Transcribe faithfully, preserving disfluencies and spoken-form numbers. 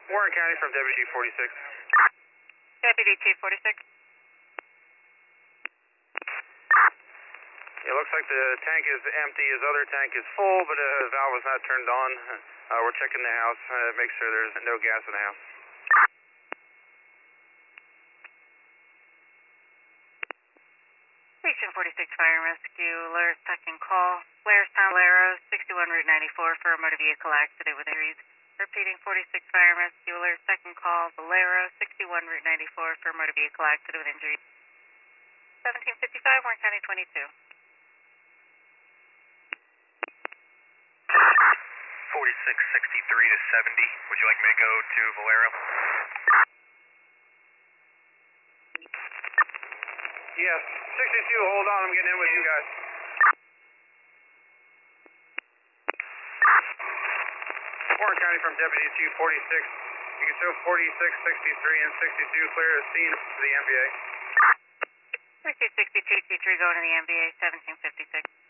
Warren County from Deputy Chief forty-six. Deputy Chief forty-six. It looks like the tank is empty. His other tank is full, but uh, the valve is not turned on. Uh, we're checking the house, uh, make sure there's no gas in the house. Station forty-six Fire and Rescue, alert, second call. Blairstown, Valero, sixty-one Route ninety-four for a motor vehicle accident with injuries. Repeating forty-six Fire and Rescue, alert, second call. Valero, sixty-one Route ninety-four for a motor vehicle accident with injuries. seventeen fifty-five, Warren County twenty-two. forty-six sixty-three to seventy. Would you like me to go to Valero? Yes, sixty-two, hold on, I'm getting in with you guys. Warren County from Deputy Chief forty-six. You can show forty-six sixty-three and sixty-two clear as seen to the M V A. thirty-two sixty-two, T three going to the M V A, seventeen fifty-six.